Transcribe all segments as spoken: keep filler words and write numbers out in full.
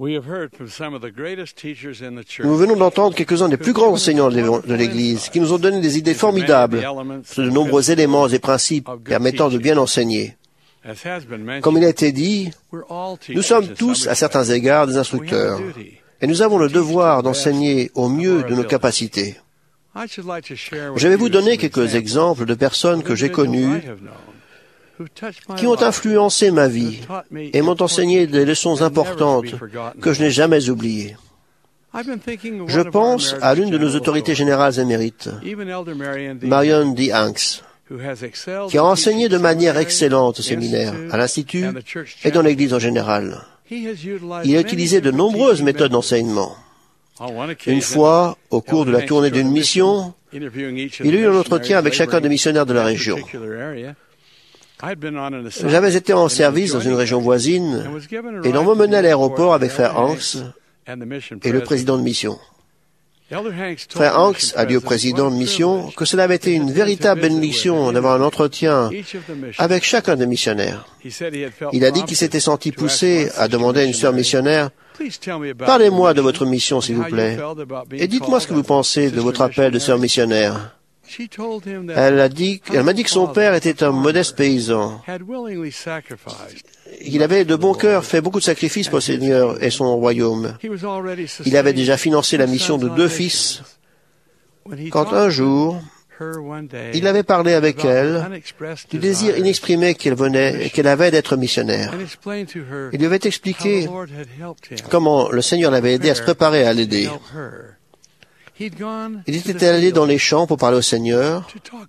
Nous venons d'entendre quelques-uns des plus grands enseignants de l'Église qui nous ont donné des idées formidables sur de nombreux éléments et principes permettant de bien enseigner. Comme il a été dit, nous sommes tous, à certains égards, des instructeurs, et nous avons le devoir d'enseigner au mieux de nos capacités. Je vais vous donner quelques exemples de personnes que j'ai connues qui ont influencé ma vie et m'ont enseigné des leçons importantes que je n'ai jamais oubliées. Je pense à l'une de nos autorités générales émérites, Marion D. Hanks, qui a enseigné de manière excellente au séminaire, à l'Institut et dans l'Église en général. Il a utilisé de nombreuses méthodes d'enseignement. Une fois, au cours de la tournée d'une mission, il a eu un entretien avec chacun des missionnaires de la région. J'avais été en service dans une région voisine et l'on m'a mené à l'aéroport avec Frère Hanks et le président de mission. Frère Hanks a dit au président de mission que cela avait été une véritable bénédiction d'avoir un entretien avec chacun des missionnaires. Il a dit qu'il s'était senti poussé à demander à une sœur missionnaire « Parlez-moi de votre mission, s'il vous plaît, et dites-moi ce que vous pensez de votre appel de sœur missionnaire. » Elle a dit, elle m'a dit que son père était un modeste paysan. Il avait de bon cœur fait beaucoup de sacrifices pour le Seigneur et son royaume. Il avait déjà financé la mission de deux fils. Quand un jour, il avait parlé avec elle du désir inexprimé qu'elle venait, qu'elle avait d'être missionnaire. Il lui avait expliqué comment le Seigneur l'avait aidé à se préparer à l'aider. Il était allé dans les champs pour parler au Seigneur,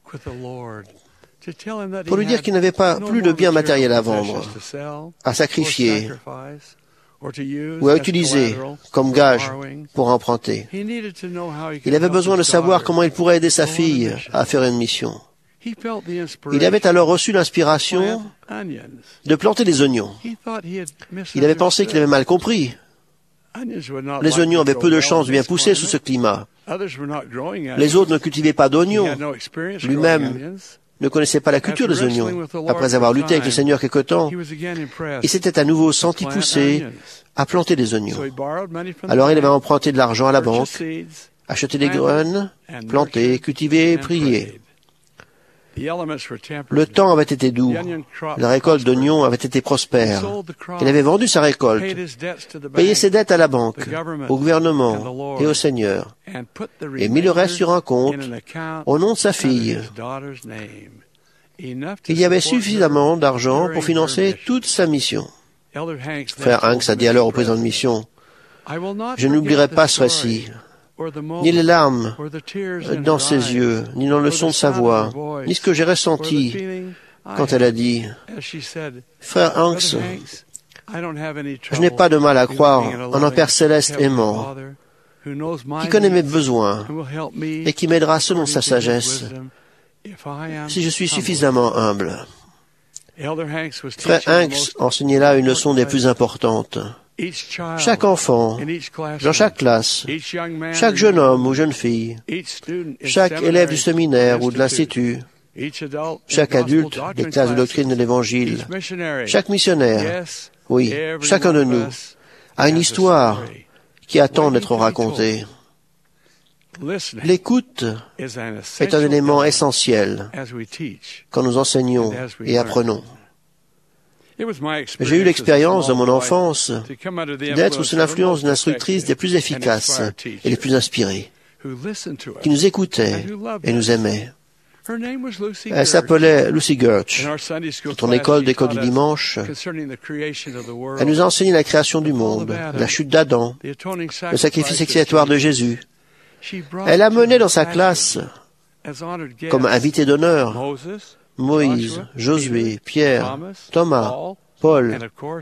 pour lui dire qu'il n'avait pas plus de biens matériels à vendre, à sacrifier ou à utiliser comme gage pour emprunter. Il avait besoin de savoir comment il pourrait aider sa fille à faire une mission. Il avait alors reçu l'inspiration de planter des oignons. Il avait pensé qu'il avait mal compris. Les oignons avaient peu de chances de bien pousser sous ce climat. Les autres ne cultivaient pas d'oignons. Lui-même ne connaissait pas la culture des oignons. Après avoir lutté avec le Seigneur quelque temps, il s'était à nouveau senti poussé à planter des oignons. Alors il avait emprunté de l'argent à la banque, acheté des graines, planté, cultivé et prié. Le temps avait été doux. La récolte d'oignons avait été prospère. Il avait vendu sa récolte, payé ses dettes à la banque, au gouvernement et au Seigneur, et mis le reste sur un compte au nom de sa fille. Il y avait suffisamment d'argent pour financer toute sa mission. Frère Hanks a dit alors au président de mission, « Je n'oublierai pas ce récit. » Ni les larmes dans ses yeux, ni dans le son de sa voix, ni ce que j'ai ressenti quand elle a dit, « Frère Hanks, je n'ai pas de mal à croire en un Père céleste aimant, qui connaît mes besoins et qui m'aidera selon sa sagesse, si je suis suffisamment humble. » Frère Hanks enseignait là une leçon des plus importantes. Chaque enfant, dans chaque classe, chaque jeune homme ou jeune fille, chaque élève du séminaire ou de l'institut, chaque adulte des classes de doctrine de l'Évangile, chaque missionnaire, oui, chacun de nous, a une histoire qui attend d'être racontée. L'écoute est un élément essentiel quand nous enseignons et apprenons. J'ai eu l'expérience dans mon enfance d'être sous l'influence d'une instructrice des plus efficaces et les plus inspirées, qui nous écoutait et nous aimait. Elle s'appelait Lucy Gertch. Dans ton école d'école du dimanche, elle nous a enseigné la création du monde, la chute d'Adam, le sacrifice expiatoire de Jésus. Elle a mené dans sa classe, comme invité d'honneur, Moïse, Josué, Pierre, Thomas, Paul,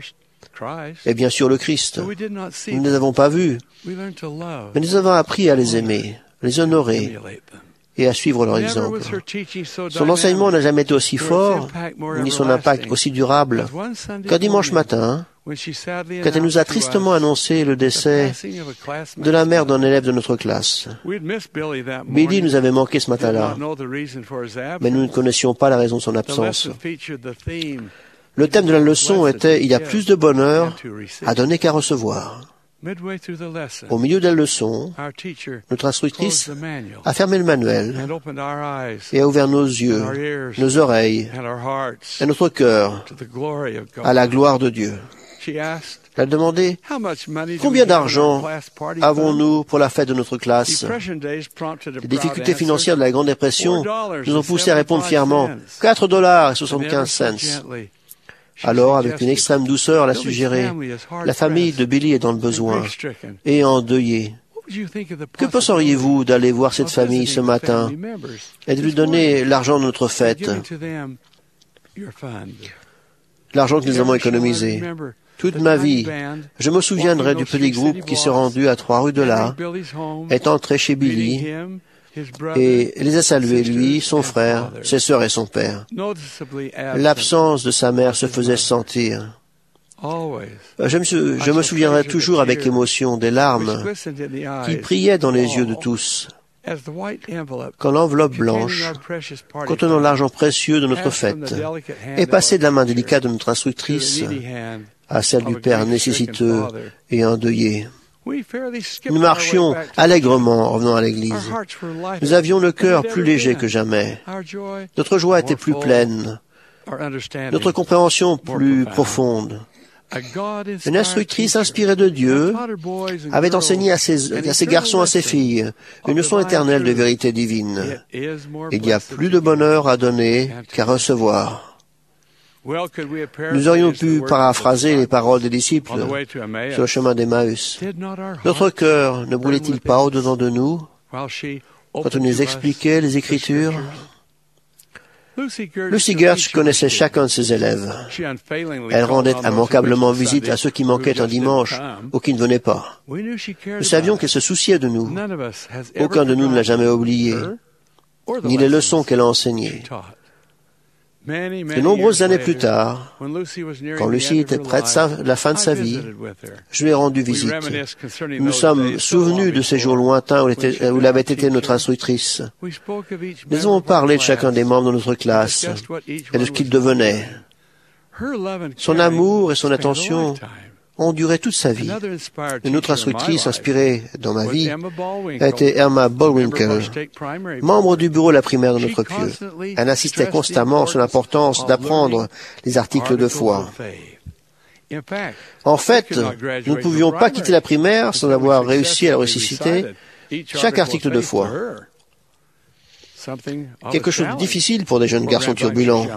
et bien sûr le Christ. Nous ne les avons pas vus, mais nous avons appris à les aimer, les honorer et à suivre leur exemple. Son enseignement n'a jamais été aussi fort, ni son impact aussi durable, qu'un dimanche matin, quand elle nous a tristement annoncé le décès de la mère d'un élève de notre classe. Billy nous avait manqué ce matin-là, mais nous ne connaissions pas la raison de son absence. Le thème de la leçon était « Il y a plus de bonheur à donner qu'à recevoir ». Au milieu de la leçon, notre instructrice a fermé le manuel et a ouvert nos yeux, nos oreilles et notre cœur à la gloire de Dieu. Elle a demandé « Combien d'argent avons-nous pour la fête de notre classe ?» Les difficultés financières de la Grande Dépression nous ont poussé à répondre fièrement « quatre dollars et soixante-quinze cents. » Alors, avec une extrême douceur, elle a suggéré « La famille de Billy est dans le besoin et endeuillée. Que penseriez-vous d'aller voir cette famille ce matin et de lui donner l'argent de notre fête, l'argent que nous avons économisé? Toute ma vie, je me souviendrai du petit groupe qui s'est rendu à trois rues de là, est entré chez Billy et les a salués, lui, son frère, ses sœurs et son père. L'absence de sa mère se faisait sentir. Je me, je me souviendrai toujours avec émotion des larmes qui brillaient dans les yeux de tous quand l'enveloppe blanche, contenant l'argent précieux de notre fête, est passée de la main délicate de notre instructrice à celle du Père nécessiteux et endeuillé. Nous marchions allègrement en revenant à l'église. Nous avions le cœur plus léger que jamais. Notre joie était plus pleine, notre compréhension plus profonde. Une instructrice inspirée de Dieu avait enseigné à ses, à ses garçons et à ses filles une leçon éternelle de vérité divine. Il y a plus de bonheur à donner qu'à recevoir. Nous aurions pu paraphraser les paroles des disciples sur le chemin d'Emmaüs. Notre cœur ne brûlait-il pas au-dedans de nous quand on nous expliquait les Écritures? Lucy Gertz connaissait chacun de ses élèves. Elle rendait immanquablement visite à ceux qui manquaient un dimanche ou qui ne venaient pas. Nous savions qu'elle se souciait de nous. Aucun de nous ne l'a jamais oublié, ni les leçons qu'elle a enseignées. De nombreuses années plus tard, quand Lucy était près de la fin de sa vie, je lui ai rendu visite. Nous nous sommes souvenus de ces jours lointains où, était, où elle avait été notre instructrice. Nous avons parlé de chacun des membres de notre classe et de ce qu'ils devenaient. Son amour et son attention ont duré toute sa vie. Une autre instructrice inspirée dans ma vie a été Emma Baldwinkel, membre du bureau de la primaire de notre pieu. Elle insistait constamment sur l'importance d'apprendre les articles de foi. En fait, nous ne pouvions pas quitter la primaire sans avoir réussi à ressusciter chaque article de foi. Quelque chose de difficile pour des jeunes garçons turbulents.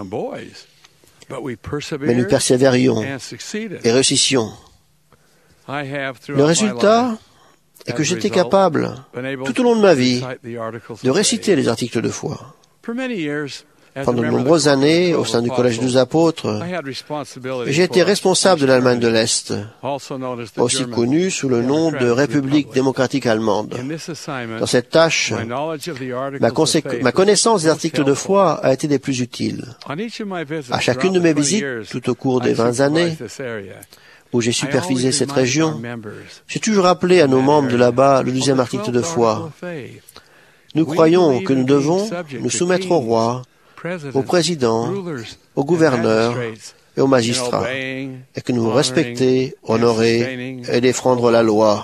Mais nous persévérions et réussissions. Le résultat est que j'étais capable, tout au long de ma vie, de réciter les articles de foi. Pendant de nombreuses années, au sein du Collège des Apôtres, j'ai été responsable de l'Allemagne de l'Est, aussi connue sous le nom de République démocratique allemande. Dans cette tâche, ma, ma connaissance des articles de foi a été des plus utiles. À chacune de mes visites, tout au cours des vingt années, où j'ai supervisé cette région, j'ai toujours rappelé à nos membres de là-bas le deuxième article de foi. Nous croyons que nous devons nous soumettre au roi, au président, aux gouverneurs et aux magistrats, et que nous respecter, honorer et défendre la loi.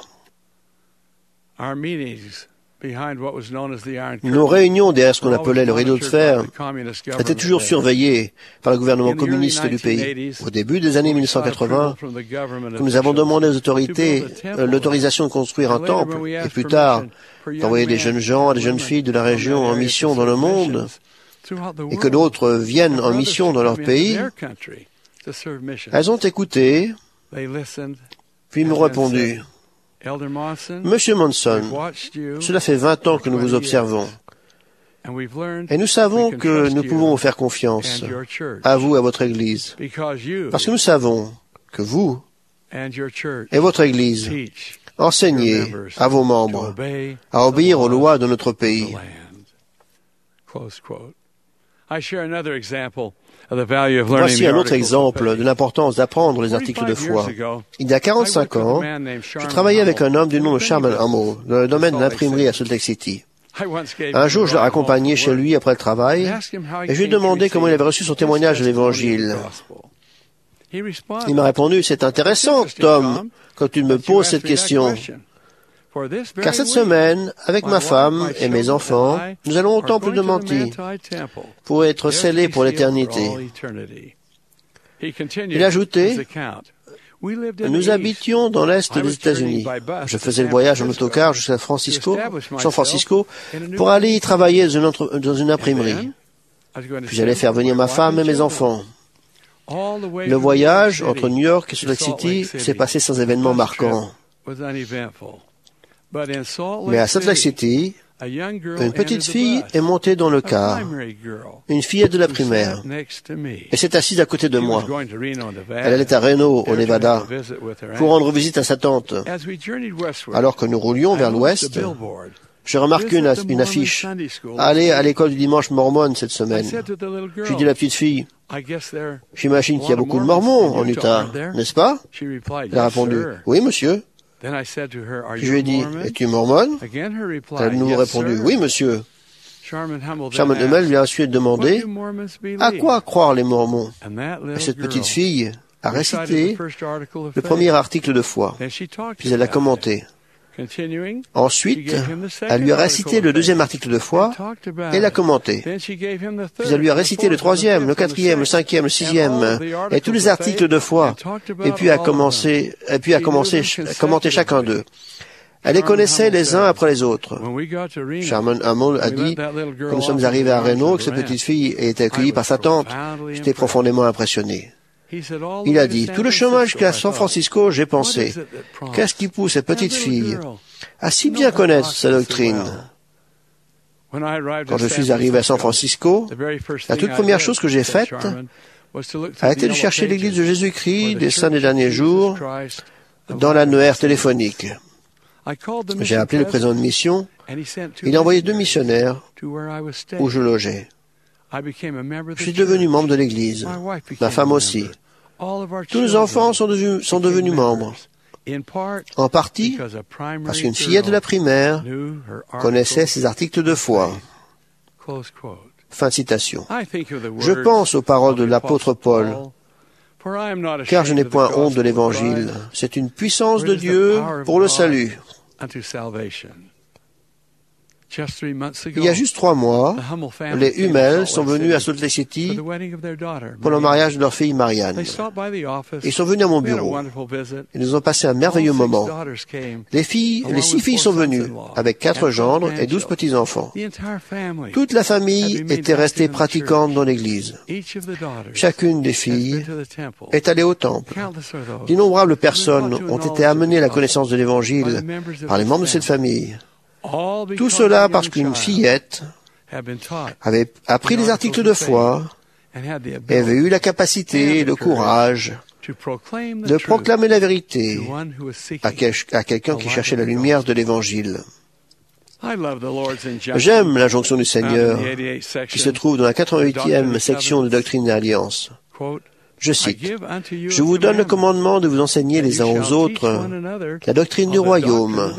Nos réunions derrière ce qu'on appelait le rideau de fer étaient toujours surveillées par le gouvernement communiste du pays. Au début des années mille neuf cent quatre-vingts, quand nous avons demandé aux autorités l'autorisation de construire un temple, et plus tard d'envoyer des jeunes gens et des jeunes filles de la région en mission dans le monde, et que d'autres viennent en mission dans leur pays, elles ont écouté, puis m'ont répondu: Monsieur Monson, cela fait vingt ans que nous vous observons, et nous savons que nous pouvons vous faire confiance, à vous et à votre Église, parce que nous savons que vous et votre Église enseignez à vos membres à obéir aux lois de notre pays. Voici un autre exemple de l'importance d'apprendre les articles de foi. Il y a quarante-cinq ans, je travaillais avec un homme du nom de Sharman Hummel dans le domaine de l'imprimerie à Salt Lake City. Un jour, je l'ai accompagné chez lui après le travail et je lui ai demandé comment il avait reçu son témoignage de l'Évangile. Il m'a répondu, c'est intéressant, Tom, quand tu me poses cette question. Car cette semaine, avec ma femme et mes enfants, nous allons au temple de Manti pour être scellés pour l'éternité. Il ajoutait, nous habitions dans l'Est des États-Unis. Je faisais le voyage en autocar jusqu'à Francisco, San Francisco pour aller y travailler dans une, entre, dans une imprimerie. Puis j'allais faire venir ma femme et mes enfants. Le voyage entre New York et Salt Lake City s'est passé sans événement marquant. Mais à Salt Lake City, une petite fille est montée dans le car, une fillette de la primaire, et s'est assise à côté de moi. Elle allait à Reno, au Nevada, pour rendre visite à sa tante. Alors que nous roulions vers l'ouest, j'ai remarqué une, une affiche. Allez à l'école du dimanche mormone cette semaine. J'ai dit à la petite fille, j'imagine qu'il y a beaucoup de mormons en Utah, n'est-ce pas? Elle a répondu, oui, monsieur. Puis je lui ai dit, es-tu mormone? Elle a de nouveau répondu, oui, monsieur. Sherman Hummel lui a ensuite demandé, à quoi croire les mormons? Et cette petite fille a récité le premier article de foi, puis elle a commenté. Ensuite, elle lui a récité le deuxième article de foi et l'a commenté. Puis elle lui a récité le troisième, le quatrième, le cinquième, le sixième et tous les articles de foi. Et puis a commencé, et puis a commencé à commenter chacun d'eux. Elle les connaissait les uns après les autres. Sherman Hummel a dit, quand nous sommes arrivés à Reno, que cette petite fille ait été accueillie par sa tante, j'étais profondément impressionné. Il a dit, tout le chemin jusqu'à San Francisco, j'ai pensé, qu'est-ce qui pousse cette petite fille à si bien connaître sa doctrine? Quand je suis arrivé à San Francisco, la toute première chose que j'ai faite a été de chercher l'église de Jésus-Christ des saints des derniers jours dans l'annuaire téléphonique. J'ai appelé le président de mission, il a envoyé deux missionnaires où je logeais. Je suis devenu membre de l'Église. Ma femme aussi. Tous nos enfants sont devenus, sont devenus membres. En partie parce qu'une fillette de la primaire connaissait ses articles de foi. Fin de citation. Je pense aux paroles de l'apôtre Paul, car je n'ai point honte de l'Évangile. C'est une puissance de Dieu pour le salut. Il y a juste trois mois, les Hummel sont venus à Salt Lake City pour le mariage de leur fille Marianne. Ils sont venus à mon bureau. Ils nous ont passé un merveilleux moment. Les filles, les six filles sont venues, avec quatre gendres et douze petits-enfants. Toute la famille était restée pratiquante dans l'église. Chacune des filles est allée au temple. D'innombrables personnes ont été amenées à la connaissance de l'Évangile par les membres de cette famille. Tout cela parce qu'une fillette avait appris les articles de foi et avait eu la capacité et le courage de proclamer la vérité à, quel, à quelqu'un qui cherchait la lumière de l'Évangile. J'aime l'injonction du Seigneur qui se trouve dans la quatre-vingt-huitième section de Doctrine et Alliance. Je cite, « Je vous donne le commandement de vous enseigner les uns aux autres la doctrine du royaume.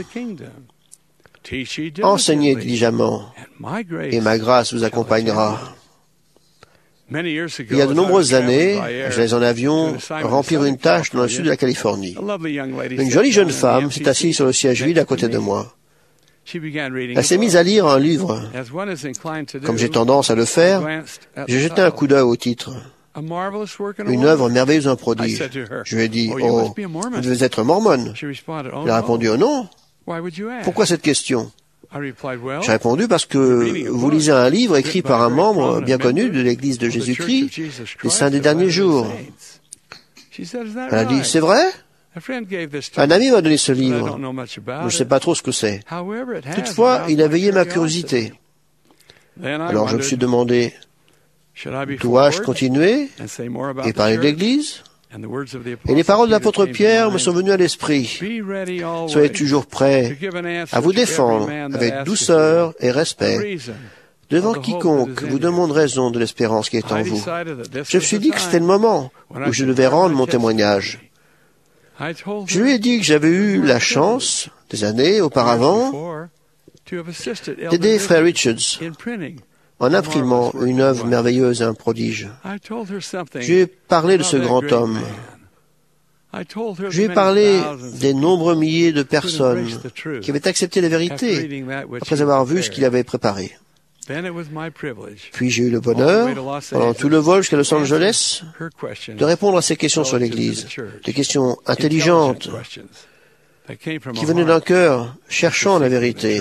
Enseignez diligemment, et ma grâce vous accompagnera. » Il y a de nombreuses années, j'allais en avion remplir une tâche dans le sud de la Californie. Une jolie jeune femme s'est assise sur le siège vide à côté de moi. Elle s'est mise à lire un livre. Comme j'ai tendance à le faire, j'ai jeté un coup d'œil au titre. Une œuvre merveilleuse, un prodige. Je lui ai dit, « Oh, vous devez être mormone. » Elle a répondu, « Oh non. Pourquoi cette question? » J'ai répondu parce que vous lisez un livre écrit par un membre bien connu de l'Église de Jésus-Christ, les saints des derniers jours. Elle a dit, c'est vrai? Un ami m'a donné ce livre. Je ne sais pas trop ce que c'est. Toutefois, il a veillé ma curiosité. Alors je me suis demandé, dois-je continuer et parler de l'Église? Et les paroles de l'apôtre Pierre me sont venues à l'esprit. Soyez toujours prêts à vous défendre avec douceur et respect devant quiconque vous demande raison de l'espérance qui est en vous. Je me suis dit que c'était le moment où je devais rendre mon témoignage. Je lui ai dit que j'avais eu la chance, des années auparavant, d'aider Frère Richards en imprimant une œuvre merveilleuse et un prodige. Je lui ai parlé de ce grand homme. Je lui ai parlé des nombreux milliers de personnes qui avaient accepté la vérité après avoir vu ce qu'il avait préparé. Puis j'ai eu le bonheur, pendant tout le vol jusqu'à Los Angeles, de répondre à ses questions sur l'Église, des questions intelligentes qui venaient d'un cœur cherchant la vérité.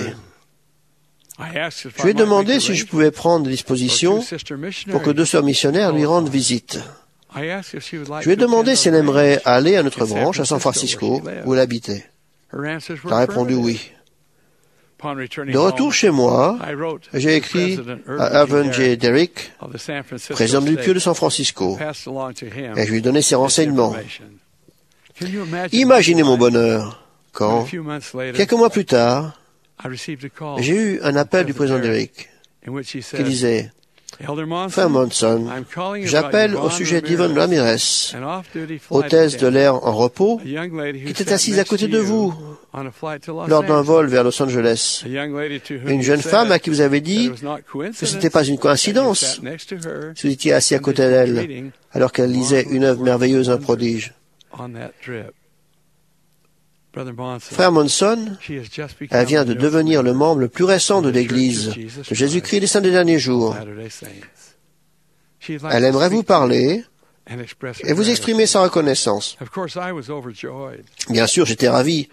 Je lui ai demandé si je pouvais prendre des dispositions pour que deux sœurs missionnaires lui rendent visite. Je lui ai demandé si elle aimerait aller à notre branche à San Francisco, où elle habitait. Elle a répondu oui. De retour chez moi, j'ai écrit à Irvin J. Derrick, président du Q de San Francisco, et je lui ai donné ces renseignements. Imaginez mon bonheur quand, quelques mois plus tard, j'ai eu un appel du président Derrick qui disait « Frère Monson, j'appelle au sujet d'Yvonne Ramirez, hôtesse de l'air en repos, qui était assise à côté de vous lors d'un vol vers Los Angeles. Une jeune femme à qui vous avez dit que ce n'était pas une coïncidence si vous étiez assis à côté d'elle alors qu'elle lisait une œuvre merveilleuse, un prodige. » Frère Monson, elle vient de devenir le membre le plus récent de l'Église de Jésus-Christ des Saints des Derniers Jours. Elle aimerait vous parler et vous exprimer sa reconnaissance. Bien sûr, j'étais ravi.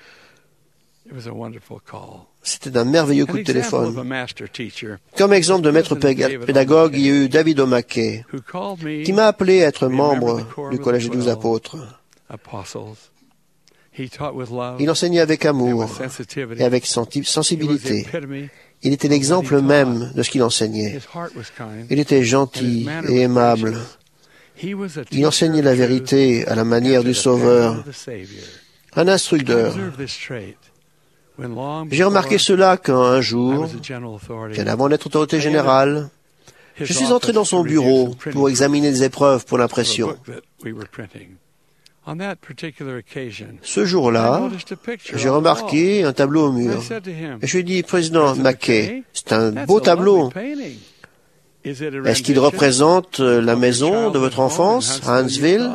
C'était un merveilleux coup de téléphone. Comme exemple de maître pédagogue, il y a eu David O'Mackey, qui m'a appelé à être membre du Collège des douze apôtres. Il enseignait avec amour et avec sensibilité. Il était l'exemple même de ce qu'il enseignait. Il était gentil et aimable. Il enseignait la vérité à la manière du Sauveur. Un instructeur. J'ai remarqué cela quand un jour, bien avant d'être autorité générale, je suis entré dans son bureau pour examiner des épreuves pour l'impression. Ce jour-là, j'ai remarqué un tableau au mur. Et je lui ai dit, Président Mackay, c'est un beau tableau. Est-ce qu'il représente la maison de votre enfance, à Huntsville?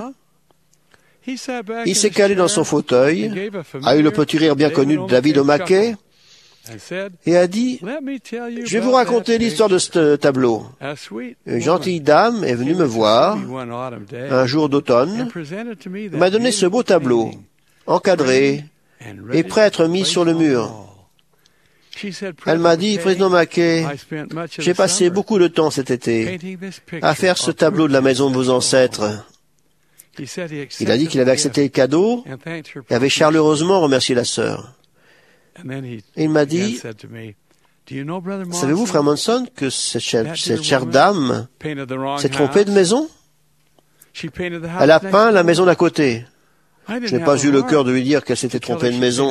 Il s'est calé dans son fauteuil, a eu le petit rire bien connu de David O'Mackey, et a dit, je vais vous raconter l'histoire de ce tableau. Une gentille dame est venue me voir un jour d'automne, m'a donné ce beau tableau, encadré et prêt à être mis sur le mur. Elle m'a dit, Président Mackay, j'ai passé beaucoup de temps cet été à faire ce tableau de la maison de vos ancêtres. Il a dit qu'il avait accepté le cadeau et avait chaleureusement remercié la sœur. Et il m'a dit, savez-vous, frère Monson, que cette chère, cette chère dame s'est trompée de maison? Elle a peint la maison d'à côté. Je n'ai pas eu le cœur de lui dire qu'elle s'était trompée de maison.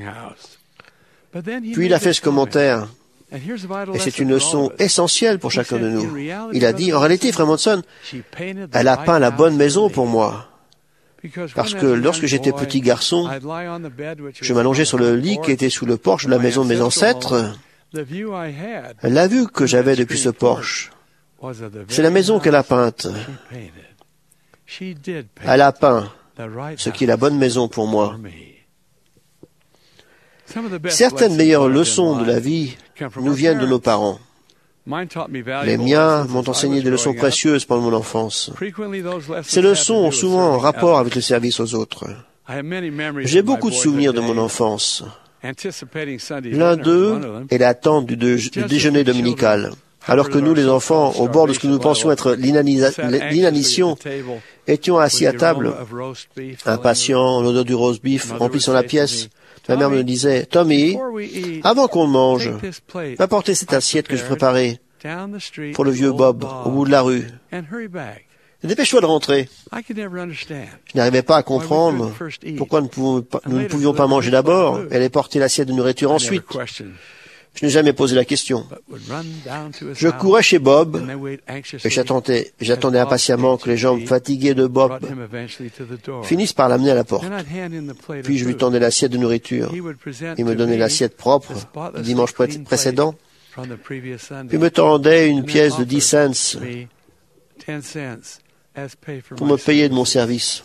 Puis il a fait ce commentaire. Et c'est une leçon essentielle pour chacun de nous. Il a dit, en réalité, frère Monson, elle a peint la bonne maison pour moi. Parce que lorsque j'étais petit garçon, je m'allongeais sur le lit qui était sous le porche de la maison de mes ancêtres. La vue que j'avais depuis ce porche, c'est la maison qu'elle a peinte. Elle a peint ce qui est la bonne maison pour moi. Certaines meilleures leçons de la vie nous viennent de nos parents. Les miens m'ont enseigné des leçons précieuses pendant mon enfance. Ces leçons ont souvent un rapport avec le service aux autres. J'ai beaucoup de souvenirs de mon enfance. L'un d'eux est l'attente du, du déjeuner dominical. Alors que nous, les enfants, au bord de ce que nous pensions être l'inanition, étions assis à table, impatients, l'odeur du roast beef remplissant la pièce. Ma mère me disait, Tommy, avant qu'on mange, apportez cette assiette que je préparais pour le vieux Bob au bout de la rue. Dépêche-toi de rentrer. Je n'arrivais pas à comprendre pourquoi nous, pouvons pas, nous ne pouvions pas manger d'abord et aller porter l'assiette de nourriture ensuite. Je n'ai jamais posé la question. Je courais chez Bob et j'attendais, j'attendais impatiemment que les jambes fatiguées de Bob finissent par l'amener à la porte. Puis je lui tendais l'assiette de nourriture. Il me donnait l'assiette propre du dimanche précédent puis me tendait une pièce de dix cents pour me payer de mon service.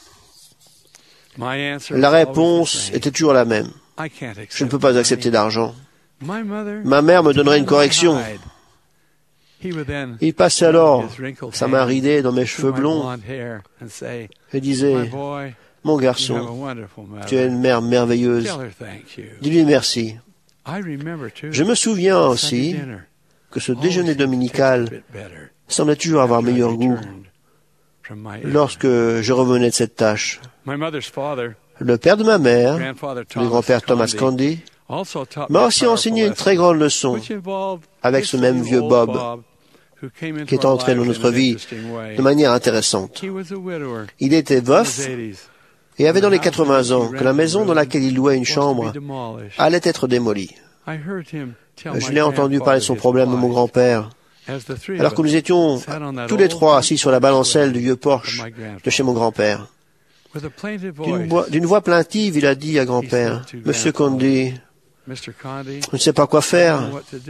La réponse était toujours la même. Je ne peux pas accepter d'argent. Ma mère me donnerait une correction. Il passait alors sa main ridée dans mes cheveux blonds et disait, « Mon garçon, tu as une mère merveilleuse. Dis-lui merci. » Je me souviens aussi que ce déjeuner dominical semblait toujours avoir meilleur goût lorsque je revenais de cette tâche. Le père de ma mère, le grand-père Thomas Candy, m'a aussi enseigné une très grande leçon avec ce même vieux Bob qui est entré dans notre vie de manière intéressante. Il était veuf et avait dans les quatre-vingts ans que la maison dans laquelle il louait une chambre allait être démolie. Je l'ai entendu parler de son problème à mon grand-père, alors que nous étions tous les trois assis sur la balancelle du vieux porche de chez mon grand-père. D'une voix, d'une voix plaintive, il a dit à grand-père, « Monsieur Candy, je ne sais pas quoi faire.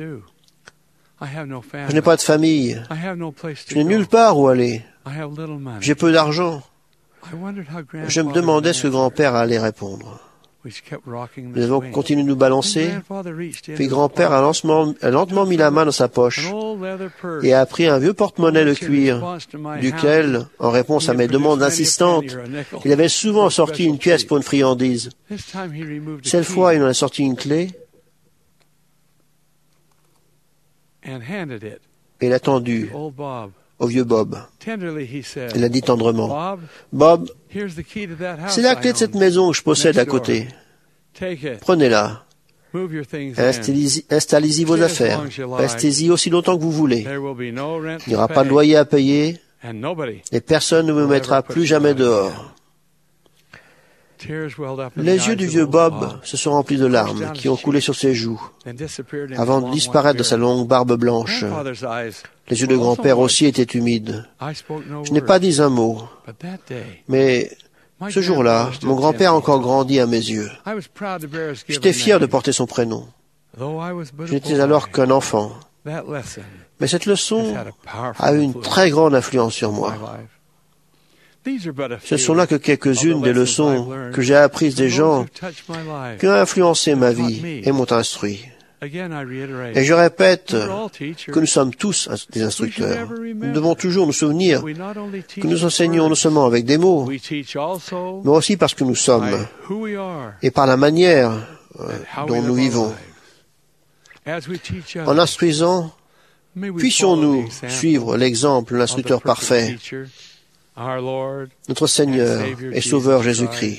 Je n'ai pas de famille. Je n'ai nulle part où aller. J'ai peu d'argent. » Je me demandais ce que grand-père allait répondre. Nous avons continué de nous balancer, puis grand-père a lentement, a lentement mis la main dans sa poche et a pris un vieux porte-monnaie de cuir, duquel, en réponse à mes demandes insistantes, il avait souvent sorti une pièce pour une friandise. Cette fois, il en a sorti une clé et l'a tendue au vieux Bob. Il a dit tendrement, « Bob, c'est la clé de cette maison que je possède à côté. Prenez-la. Installez-y vos affaires. Restez-y aussi longtemps que vous voulez. Il n'y aura pas de loyer à payer et personne ne vous mettra plus jamais dehors. » Les yeux du vieux Bob se sont remplis de larmes qui ont coulé sur ses joues avant de disparaître de sa longue barbe blanche. Les yeux de grand-père aussi étaient humides. Je n'ai pas dit un mot, mais ce jour-là, mon grand-père a encore grandi à mes yeux. J'étais fier de porter son prénom. Je n'étais alors qu'un enfant. Mais cette leçon a eu une très grande influence sur moi. Ce ne sont là que quelques-unes des leçons que j'ai apprises des gens qui ont influencé ma vie et m'ont instruit. Et je répète que nous sommes tous des instructeurs. Nous devons toujours nous souvenir que nous enseignons non seulement avec des mots, mais aussi parce que nous sommes et par la manière dont nous vivons. En instruisant, puissions-nous suivre l'exemple de l'instructeur parfait, notre Seigneur et Sauveur Jésus-Christ.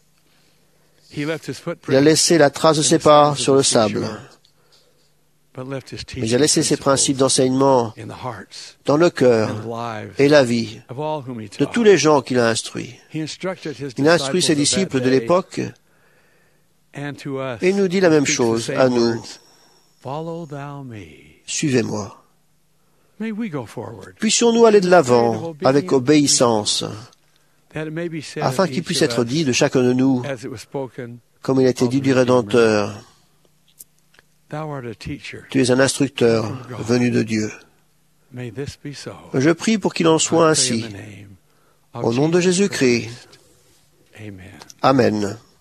Il a laissé la trace de ses pas sur le sable, mais il a laissé ses principes d'enseignement dans le cœur et la vie de tous les gens qu'il a instruits. Il a instruit ses disciples de l'époque et il nous dit la même chose à nous. Suivez-moi. Puissions-nous aller de l'avant avec obéissance, afin qu'il puisse être dit de chacun de nous, comme il a été dit du Rédempteur, tu es un instructeur venu de Dieu. Je prie pour qu'il en soit ainsi. Au nom de Jésus-Christ. Amen.